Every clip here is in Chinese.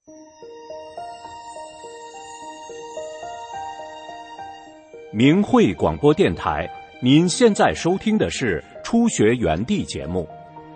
明慧广播电台，您现在收听的是初学园地节目。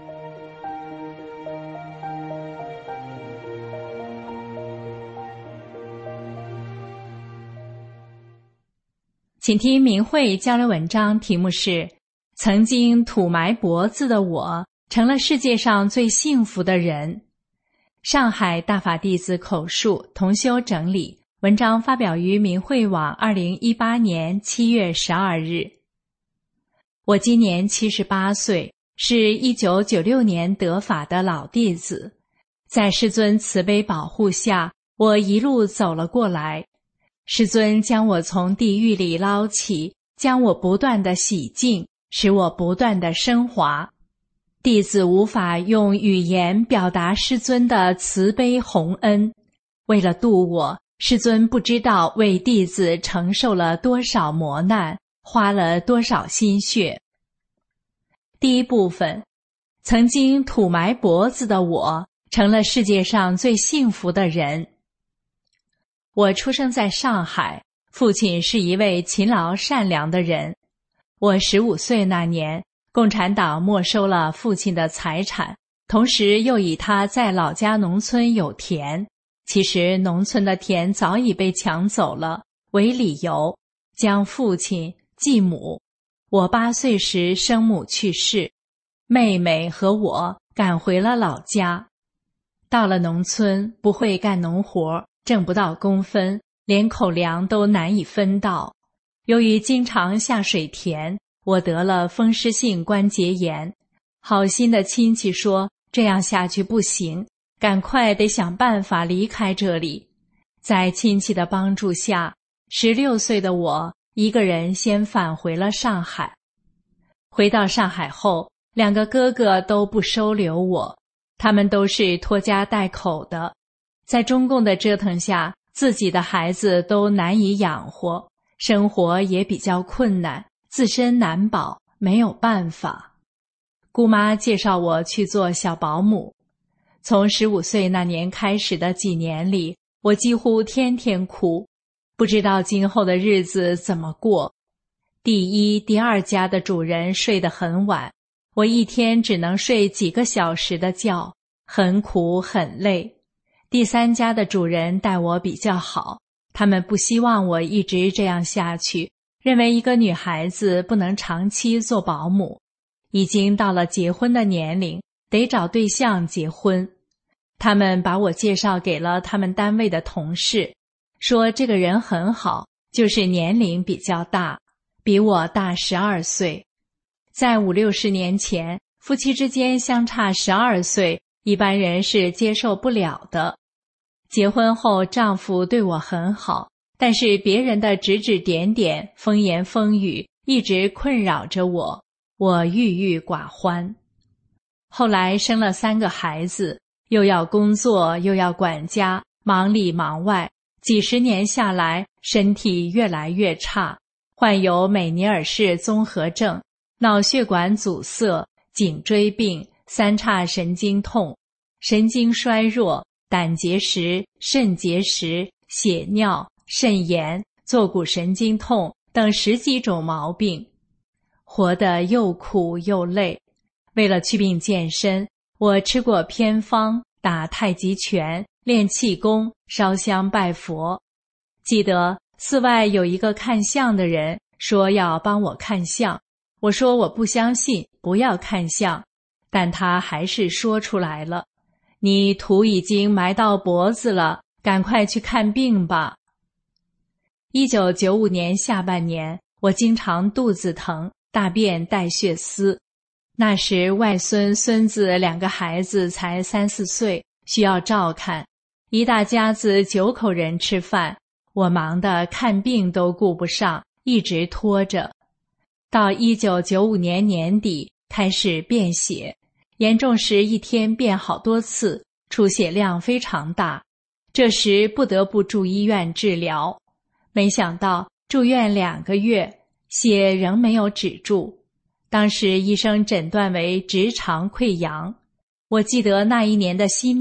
请听明慧交流文章，题目是曾经土埋脖子的我成了世界上最幸福的人。上海大法弟子口述，同修整理，文章发表于明慧网2018年7月12日。我今年78岁，是1996年得法的老弟子，在师尊慈悲保护下，我一路走了过来。师尊将我从地狱里捞起，将我不断地洗净，使我不断地升华。弟子无法用语言表达师尊的慈悲宏恩。为了度我，师尊不知道为弟子承受了多少磨难，花了多少心血。第一部分，曾经土埋脖子的我，成了世界上最幸福的人。我出生在上海，父亲是一位勤劳善良的人。我15岁那年，共产党没收了父亲的财产，同时又以他在老家农村有田，其实农村的田早已被抢走了，为理由，将父亲、继母。我8岁时生母去世，妹妹和我赶回了老家。到了农村，不会干农活，挣不到工分，连口粮都难以分到。由于经常下水田，我得了风湿性关节炎。好心的亲戚说，这样下去不行，赶快得想办法离开这里。在亲戚的帮助下，16岁的我一个人先返回了上海。回到上海后，2个哥哥都不收留我，他们都是拖家带口的。在中共的折腾下，自己的孩子都难以养活，生活也比较困难，自身难保，没有办法。姑妈介绍我去做小保姆。从15岁那年开始的几年里，我几乎天天哭，不知道今后的日子怎么过。第一、第2家的主人睡得很晚，我一天只能睡几个小时的觉，很苦很累。第3家的主人待我比较好，他们不希望我一直这样下去，认为一个女孩子不能长期做保姆，已经到了结婚的年龄，得找对象结婚。他们把我介绍给了他们单位的同事，说这个人很好，就是年龄比较大，比我大12岁。在50、60年前，夫妻之间相差12岁，一般人是接受不了的。结婚后，丈夫对我很好，但是别人的指指点点、风言风语一直困扰着我，我郁郁寡欢。后来生了3个孩子，又要工作，又要管家，忙里忙外，几十年下来，身体越来越差，患有美尼尔氏综合症、脑血管阻塞、颈椎病、3叉神经痛、神经衰弱、胆结石、肾结石、血尿、肾炎、坐骨神经痛等10几种毛病，活得又苦又累。为了祛病健身，我吃过偏方，打太极拳，练气功，烧香拜佛。记得寺外有一个看相的人说要帮我看相，我说我不相信，不要看相，但他还是说出来了，你土已经埋到脖子了，赶快去看病吧。1995年下半年，我经常肚子疼，大便带血丝。那时外孙、孙子2个孩子才3、4岁，需要照看，一大家子9口人吃饭，我忙得看病都顾不上，一直拖着。到1995年年底开始便血，严重时一天便好多次，出血量非常大，这时不得不住医院治疗。没想到住院2个月，血仍没有止住。当时医生诊断为直肠溃疡。我记得那一年的新年，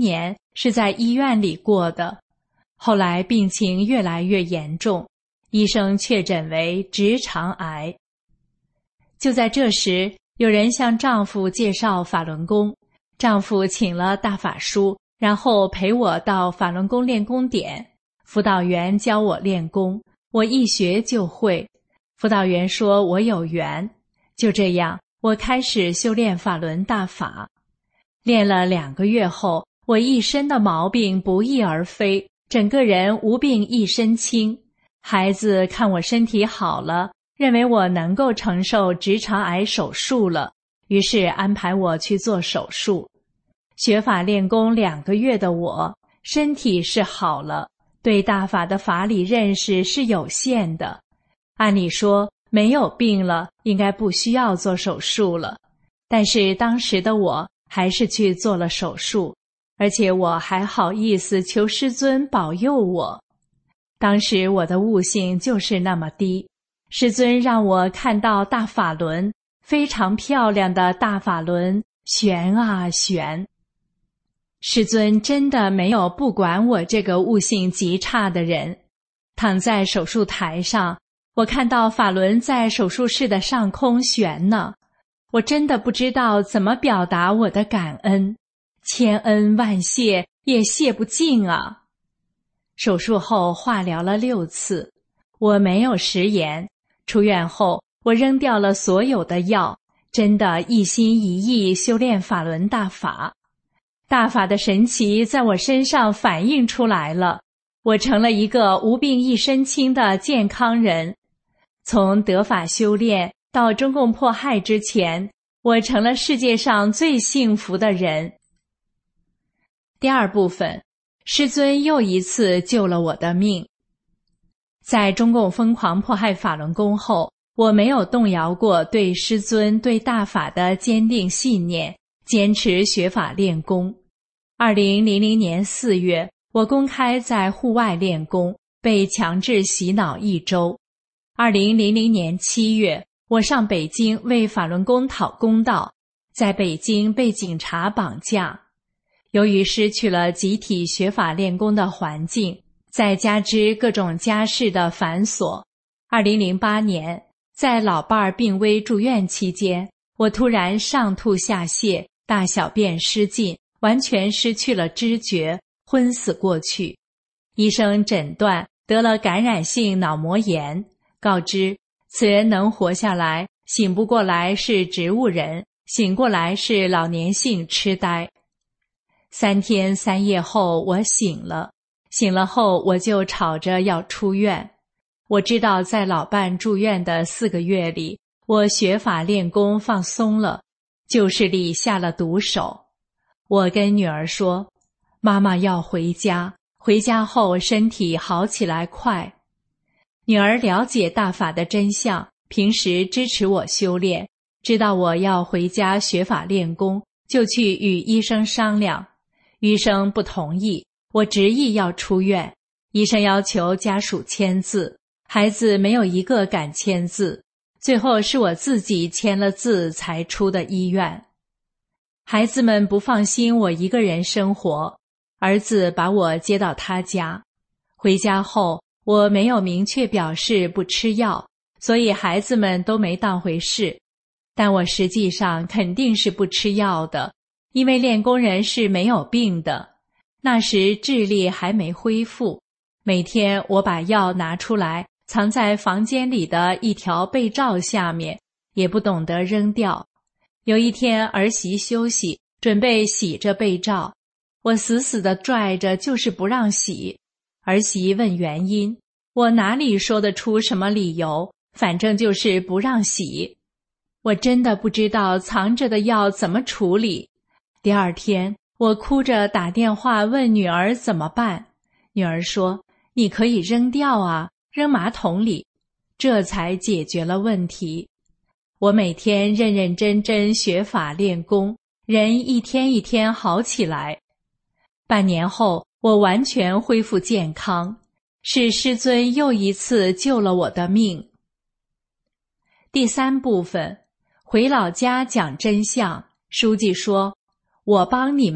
是在医院里过的。后来病情越来越严重，医生确诊为直肠癌。就在这时，有人向丈夫介绍法轮功，丈夫请了大法书，然后陪我到法轮功练功点，辅导员教我练功，我一学就会。辅导员说我有缘，就这样，我开始修炼法轮大法。练了2个月后，我一身的毛病不翼而飞，整个人无病一身轻。孩子看我身体好了，认为我能够承受直肠癌手术了，于是安排我去做手术。学法练功2个月的我，身体是好了，对大法的法理认识是有限的。按理说，没有病了，应该不需要做手术了。但是当时的我还是去做了手术，而且我还好意思求师尊保佑我。当时我的悟性就是那么低，师尊让我看到大法轮，非常漂亮的大法轮，旋啊旋。师尊真的没有不管我这个悟性极差的人。躺在手术台上，我看到法轮在手术室的上空旋呢，我真的不知道怎么表达我的感恩，千恩万谢也谢不尽啊。手术后化疗了6次，我没有食言。出院后，我扔掉了所有的药，真的一心一意修炼法轮大法。大法的神奇在我身上反映出来了，我成了一个无病一身轻的健康人。从得法修炼到中共迫害之前，我成了世界上最幸福的人。第2部分，师尊又一次救了我的命。在中共疯狂迫害法轮功后，我没有动摇过对师尊对大法的坚定信念，坚持学法练功。2000年4月，我公开在户外练功，被强制洗脑1周。2000年7月，我上北京为法轮功讨公道，在北京被警察绑架。由于失去了集体学法练功的环境，再加之各种家事的繁琐，2008年，在老伴儿病危住院期间，我突然上吐下泻，大小便失禁，完全失去了知觉，昏死过去。医生诊断得了感染性脑膜炎，告知此人能活下来，醒不过来是植物人，醒过来是老年性痴呆。3天3夜后，我醒了。醒了后，我就吵着要出院。我知道在老伴住院的4个月里，我学法练功放松了，旧势力下了毒手。我跟女儿说，妈妈要回家，回家后身体好起来快。女儿了解大法的真相，平时支持我修炼，知道我要回家学法练功，就去与医生商量。医生不同意，我执意要出院。医生要求家属签字，孩子没有一个敢签字，最后是我自己签了字才出的医院。孩子们不放心我一个人生活，儿子把我接到他家。回家后，我没有明确表示不吃药，所以孩子们都没当回事。但我实际上肯定是不吃药的，因为练功人是没有病的。那时智力还没恢复，每天我把药拿出来，藏在房间里的一条被罩下面，也不懂得扔掉。有一天儿媳休息，准备洗着被罩，我死死地拽着，就是不让洗。儿媳问原因，我哪里说得出什么理由，反正就是不让洗。我真的不知道藏着的药怎么处理。第2天，我哭着打电话问女儿怎么办。女儿说，你可以扔掉啊，扔马桶里。这才解决了问题。我每天认认真真学法练功，人一天一天好起来。半年后，我完全恢复健康，是师尊又一次救了我的命。第3部分，回老家讲真相。书记说，我帮你们，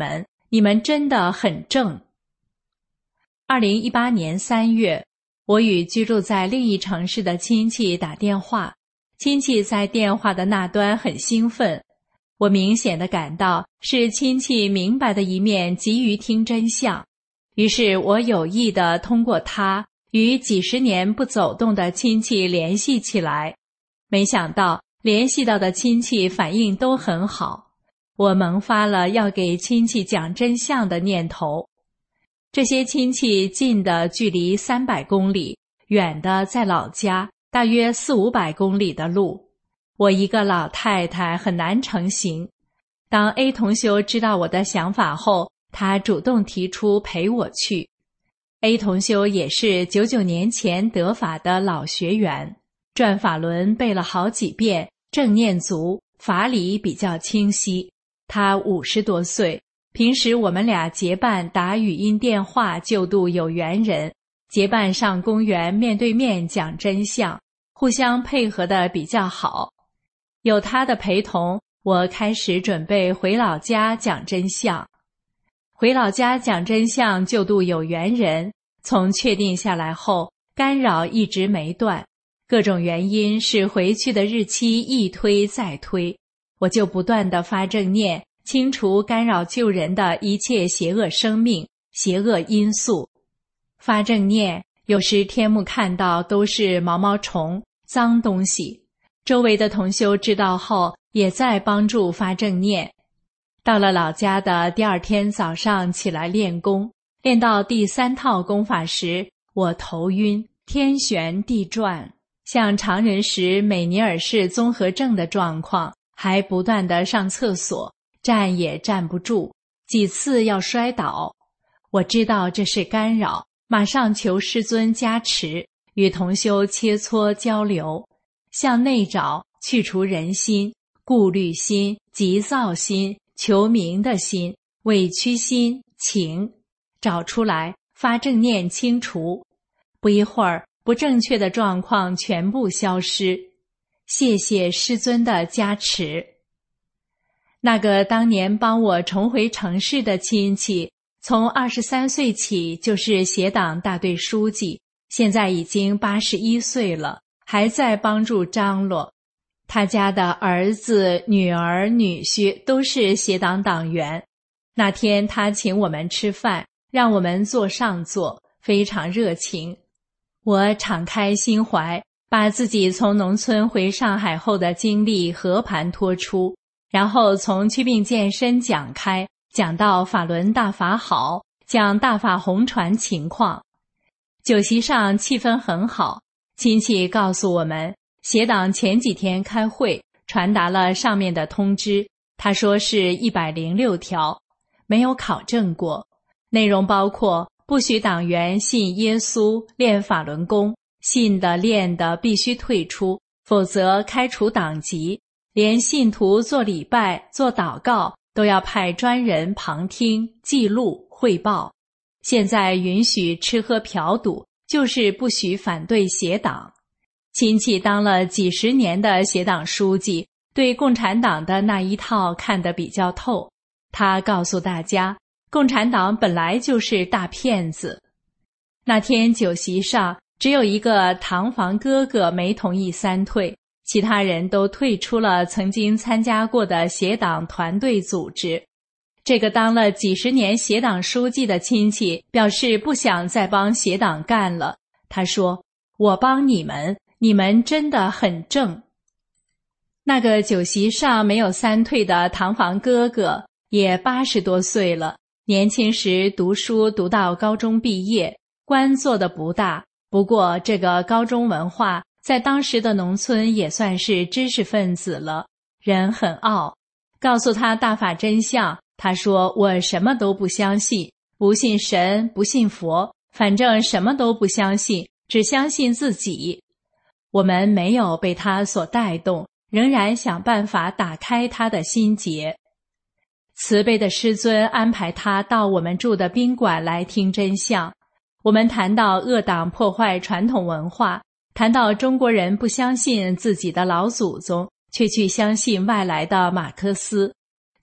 你们真的很正。2018年3月，我与居住在另一城市的亲戚打电话，亲戚在电话的那端很兴奋，我明显地感到是亲戚明白的一面急于听真相，于是我有意地通过他与几十年不走动的亲戚联系起来，没想到联系到的亲戚反应都很好，我萌发了要给亲戚讲真相的念头。这些亲戚近的距离300公里，远的在老家大约400-500公里的路，我一个老太太很难成行。当 A 同修知道我的想法后，他主动提出陪我去。A 同修也是99年前得法的老学员，转法轮背了好几遍，正念足，法理比较清晰。他50多岁，平时我们俩结伴打语音电话救度有缘人，结伴上公园面对面讲真相，互相配合得比较好。有他的陪同，我开始准备回老家讲真相。回老家讲真相救度有缘人，从确定下来后，干扰一直没断，各种原因是回去的日期一推再推，我就不断地发正念，清除干扰救人的一切邪恶生命、邪恶因素。发正念，有时天目看到都是毛毛虫、脏东西，周围的同修知道后也在帮助发正念。到了老家的第二天早上起来练功，练到第3套功法时，我头晕、天旋地转，像常人时美尼尔氏综合症的状况，还不断地上厕所，站也站不住，几次要摔倒。我知道这是干扰，马上求师尊加持，与同修切磋交流，向内找，去除人心、顾虑心、急躁心、求名的心、委屈心、情，找出来，发正念清除。不一会儿，不正确的状况全部消失。谢谢师尊的加持。那个当年帮我重回城市的亲戚，从23岁起就是协党大队书记，现在已经81岁了，还在帮助张罗。他家的儿子、女儿、女婿都是协党党员。那天他请我们吃饭，让我们坐上座，非常热情。我敞开心怀，把自己从农村回上海后的经历和盘托出，然后从祛病健身讲开，讲到法轮大法好，讲大法红传情况。酒席上气氛很好，亲戚告诉我们，协党前几天开会，传达了上面的通知，他说是106条，没有考证过，内容包括不许党员信耶稣、练法轮功，信的练的必须退出，否则开除党籍，连信徒做礼拜、做祷告都要派专人旁听、记录、汇报。现在允许吃喝嫖赌，就是不许反对协党。亲戚当了几十年的协党书记，对共产党的那一套看得比较透。他告诉大家，共产党本来就是大骗子。那天酒席上，只有一个堂房哥哥没同意3退，其他人都退出了曾经参加过的协党团队组织。这个当了几十年协党书记的亲戚表示不想再帮协党干了。他说：“我帮你们，你们真的很正。”那个酒席上没有3退的堂房哥哥也80多岁了，年轻时读书读到高中毕业，官做得不大，不过这个高中文化在当时的农村也算是知识分子了，人很傲。告诉他大法真相，他说：“我什么都不相信，不信神，不信佛，反正什么都不相信，只相信自己。”我们没有被他所带动，仍然想办法打开他的心结。慈悲的师尊安排他到我们住的宾馆来听真相。我们谈到恶党破坏传统文化，谈到中国人不相信自己的老祖宗，却去相信外来的马克思，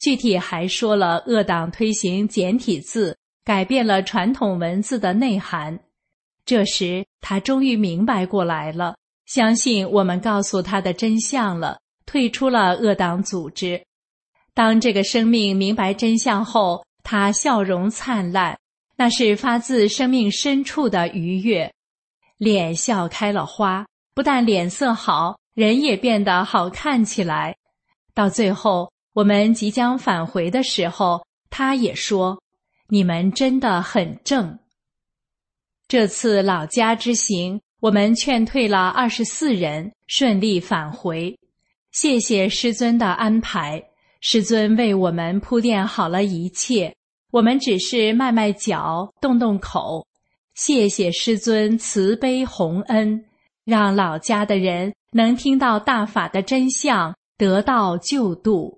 具体还说了恶党推行简体字，改变了传统文字的内涵。这时他终于明白过来了，相信我们告诉他的真相了，退出了恶党组织。当这个生命明白真相后，他笑容灿烂，那是发自生命深处的愉悦，脸笑开了花，不但脸色好，人也变得好看起来。到最后我们即将返回的时候，他也说：“你们真的很正。”这次老家之行，我们劝退了24人，顺利返回。谢谢师尊的安排，师尊为我们铺垫好了一切，我们只是迈迈脚，动动口。谢谢师尊慈悲洪恩，让老家的人能听到大法的真相，得到救度。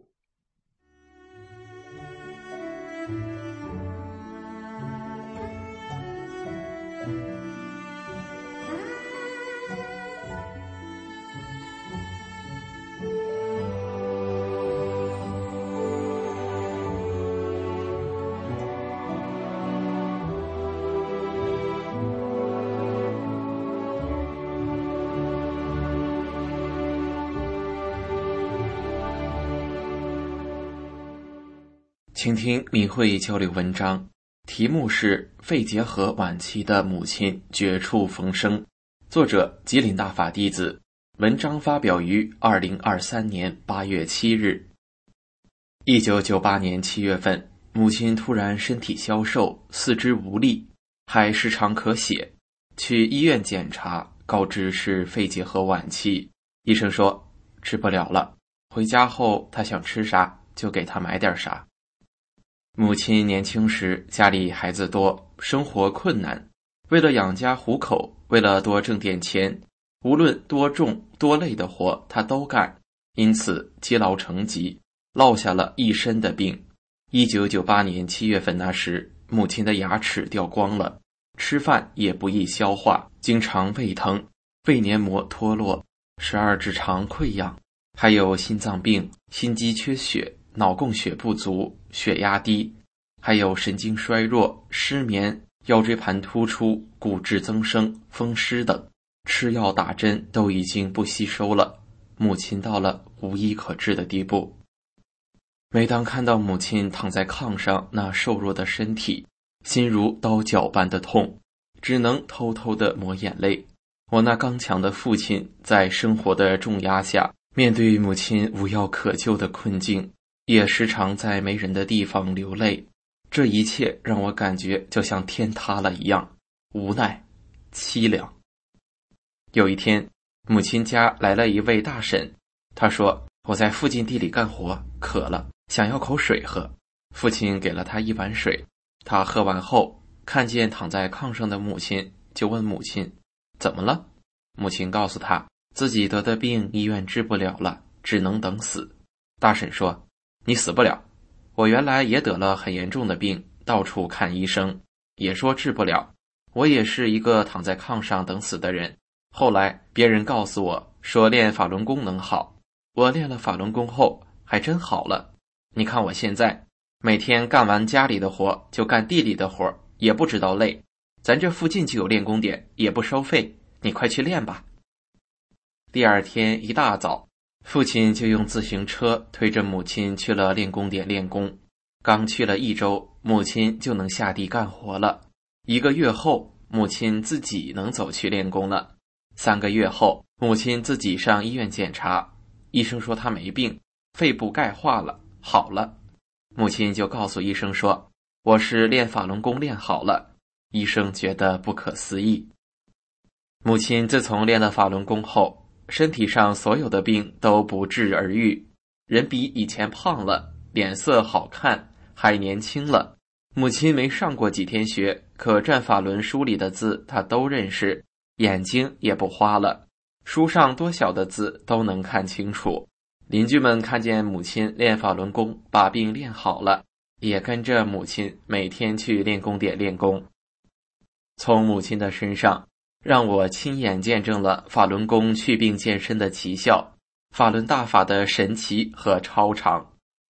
请听明慧交流文章，题目是肺结核晚期的母亲绝处逢生，作者吉林大法弟子，文章发表于2023年8月7日。1998年7月份，母亲突然身体消瘦，四肢无力，还时常咳血，去医院检查，告知是肺结核晚期，医生说治不了了，回家后她想吃啥就给她买点啥。母亲年轻时家里孩子多，生活困难，为了养家糊口，为了多挣点钱，无论多重多累的活她都干，因此积劳成疾，落下了一身的病。1998年7月份那时，母亲的牙齿掉光了，吃饭也不易消化，经常胃疼，胃黏膜脱落，12指肠溃疡，还有心脏病、心肌缺血、脑供血不足、血压低，还有神经衰弱、失眠、腰椎盘突出、骨质增生、风湿等，吃药打针都已经不吸收了，母亲到了无医可治的地步。每当看到母亲躺在炕上那瘦弱的身体，心如刀绞般的痛，只能偷偷地抹眼泪。我那刚强的父亲在生活的重压下，面对母亲无药可救的困境，也时常在没人的地方流泪。这一切让我感觉就像天塌了一样，无奈、凄凉。有一天，母亲家来了一位大婶，她说我在附近地里干活，渴了，想要口水喝。父亲给了她一碗水，她喝完后，看见躺在炕上的母亲，就问母亲怎么了。母亲告诉她自己得的病医院治不了了，只能等死。大婶说你死不了，我原来也得了很严重的病，到处看医生，也说治不了，我也是一个躺在炕上等死的人。后来别人告诉我说练法轮功能好，我练了法轮功后还真好了。你看我现在每天干完家里的活就干地里的活，也不知道累，咱这附近就有练功点，也不收费，你快去练吧。第二天一大早，父亲就用自行车推着母亲去了练功点练功。刚去了1周，母亲就能下地干活了。1个月后，母亲自己能走去练功了。3个月后，母亲自己上医院检查，医生说她没病，肺部钙化了，好了。母亲就告诉医生说我是练法轮功练好了。医生觉得不可思议。母亲自从练了法轮功后，身体上所有的病都不治而愈，人比以前胖了，脸色好看，还年轻了。母亲没上过几天学，可转法轮书里的字她都认识，眼睛也不花了，书上多小的字都能看清楚。邻居们看见母亲练法轮功把病练好了，也跟着母亲每天去练功点练功。从母亲的身上，让我亲眼见证了法轮功祛病健身的奇效，法轮大法的神奇和超常。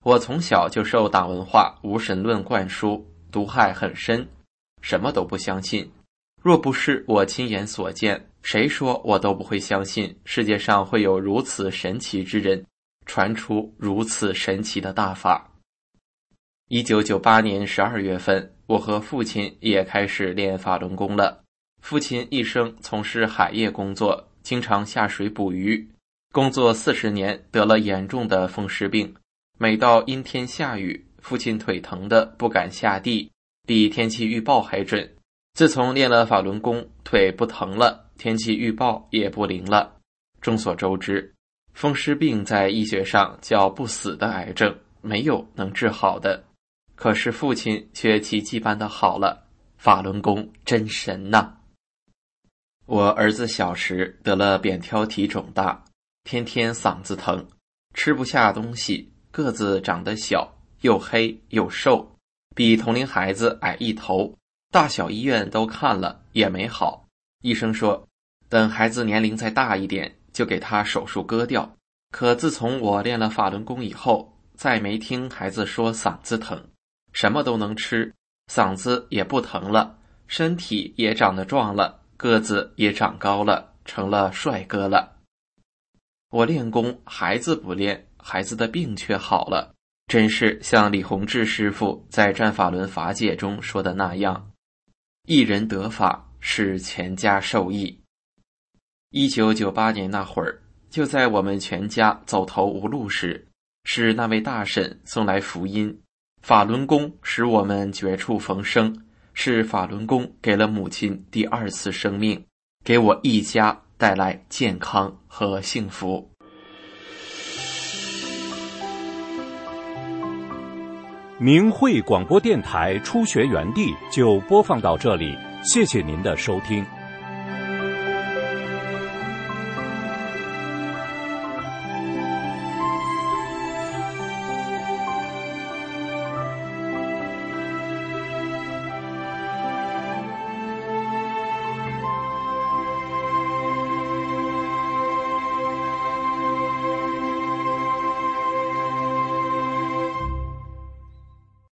我从小就受党文化无神论灌输，毒害很深，什么都不相信。若不是我亲眼所见，谁说我都不会相信世界上会有如此神奇之人，传出如此神奇的大法。1998年12月份，我和父亲也开始练法轮功了。父亲一生从事海业工作，经常下水捕鱼，工作40年，得了严重的风湿病。每到阴天下雨，父亲腿疼得不敢下地，比天气预报还准。自从练了法轮功，腿不疼了，天气预报也不灵了。众所周知，风湿病在医学上叫不死的癌症，没有能治好的。可是父亲却奇迹般的好了，法轮功真神呐！我儿子小时得了扁桃体肿大，天天嗓子疼，吃不下东西，个子长得小，又黑又瘦，比同龄孩子矮一头，大小医院都看了也没好。医生说等孩子年龄再大一点就给他手术割掉。可自从我练了法轮功以后，再没听孩子说嗓子疼，什么都能吃，嗓子也不疼了，身体也长得壮了，个子也长高了，成了帅哥了。我练功，孩子不练，孩子的病却好了，真是像李洪志师傅在《转法轮法解》中说的那样，一人得法，使全家受益。1998年那会儿，就在我们全家走投无路时，是那位大婶送来福音，法轮功使我们绝处逢生，是法轮功给了母亲第2次生命，给我一家带来健康和幸福。 明慧广播电台初学园地就播放到这里，谢谢您的收听。